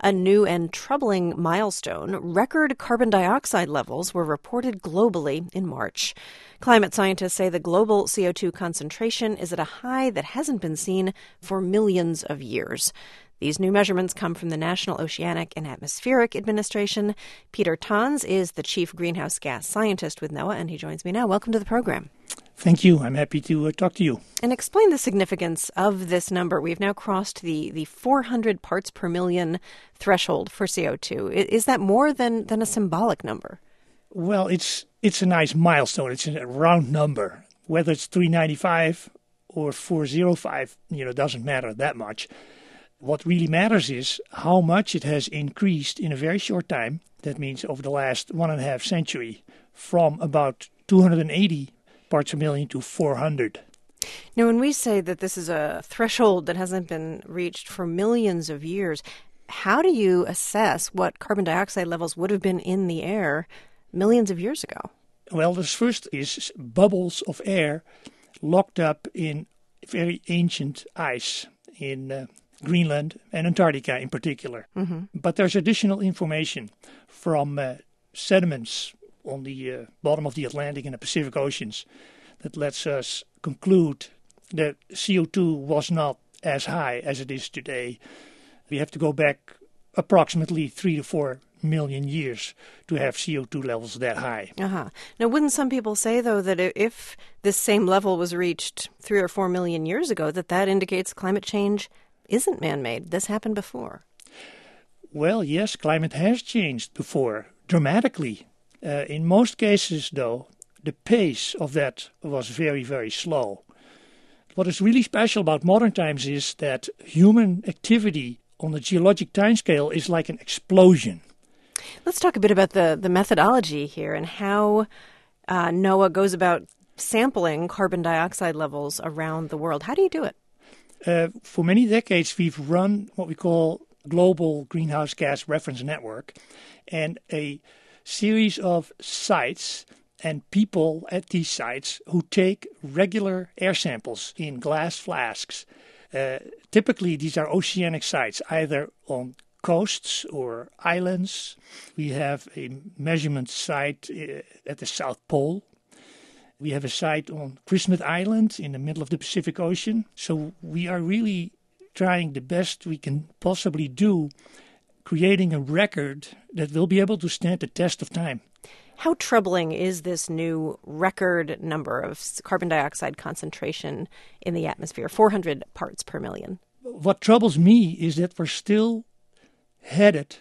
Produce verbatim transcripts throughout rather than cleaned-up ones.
A new and troubling milestone. Record carbon dioxide levels were reported globally in March. Climate scientists say the global C O two concentration is at a high that hasn't been seen for millions of years. These new measurements come from the National Oceanic and Atmospheric Administration. Peter Tans is the chief greenhouse gas scientist with NOAA, and he joins me now. Welcome to the program. Thank you. I'm happy to uh, talk to you. And explain the significance of this number. We've now crossed the, the four hundred parts per million threshold for C O two. Is that more than, than a symbolic number? Well, it's it's a nice milestone. It's a round number. Whether it's three ninety-five or four oh five, you know, doesn't matter that much. What really matters is how much it has increased in a very short time. That means over the last one and a half century, from about two hundred eighty parts per million to four hundred. Now, when we say that this is a threshold that hasn't been reached for millions of years, how do you assess what carbon dioxide levels would have been in the air millions of years ago? Well, the first is bubbles of air locked up in very ancient ice in uh, Greenland and Antarctica in particular. Mm-hmm. But there's additional information from uh, sediments on the uh, bottom of the Atlantic and the Pacific Oceans that lets us conclude that C O two was not as high as it is today. We have to go back approximately three to four million years to have C O two levels that high. Uh-huh. Now, wouldn't some people say, though, that if this same level was reached three or four million years ago, that that indicates climate change isn't man-made? This happened before. Well, yes, climate has changed before, dramatically. Uh, in most cases, though, the pace of that was very, very slow. What is really special about modern times is that human activity on the geologic timescale is like an explosion. Let's talk a bit about the, the methodology here and how uh, NOAA goes about sampling carbon dioxide levels around the world. How do you do it? Uh, for many decades, we've run what we call Global Greenhouse Gas Reference Network, and a series of sites and people at these sites who take regular air samples in glass flasks. Uh, typically, these are oceanic sites, either on coasts or islands. We have a measurement site uh, at the South Pole. We have a site on Christmas Island in the middle of the Pacific Ocean. So we are really trying the best we can possibly do, creating a record that will be able to stand the test of time. How troubling is this new record number of carbon dioxide concentration in the atmosphere, four hundred parts per million? What troubles me is that we're still headed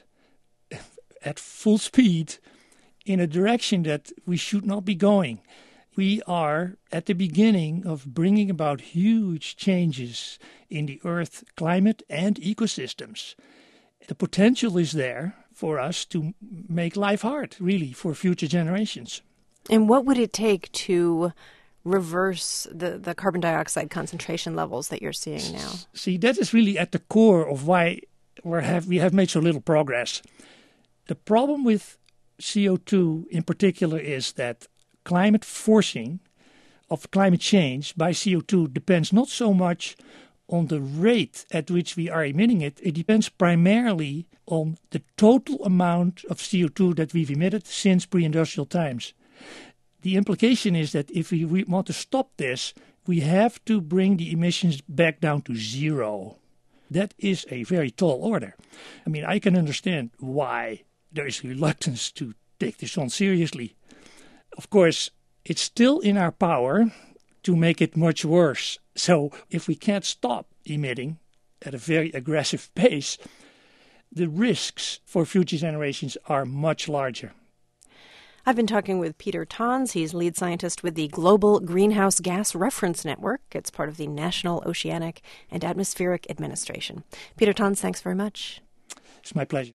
at full speed in a direction that we should not be going. We are at the beginning of bringing about huge changes in the Earth climate and ecosystems. The potential is there for us to make life hard, really, for future generations. And what would it take to reverse the, the carbon dioxide concentration levels that you're seeing now? See, that is really at the core of why we have, we have made so little progress. The problem with C O two in particular is that climate forcing of climate change by C O two depends not so much on the rate at which we are emitting it. It depends primarily on the total amount of C O two that we've emitted since pre-industrial times. The implication is that if we, we want to stop this, we have to bring the emissions back down to zero. That is a very tall order. I mean, I can understand why there is reluctance to take this on seriously. Of course, it's still in our power to make it much worse. So if we can't stop emitting at a very aggressive pace, the risks for future generations are much larger. I've been talking with Peter Tans. He's lead scientist with the Global Greenhouse Gas Reference Network. It's part of the National Oceanic and Atmospheric Administration. Peter Tans, thanks very much. It's my pleasure.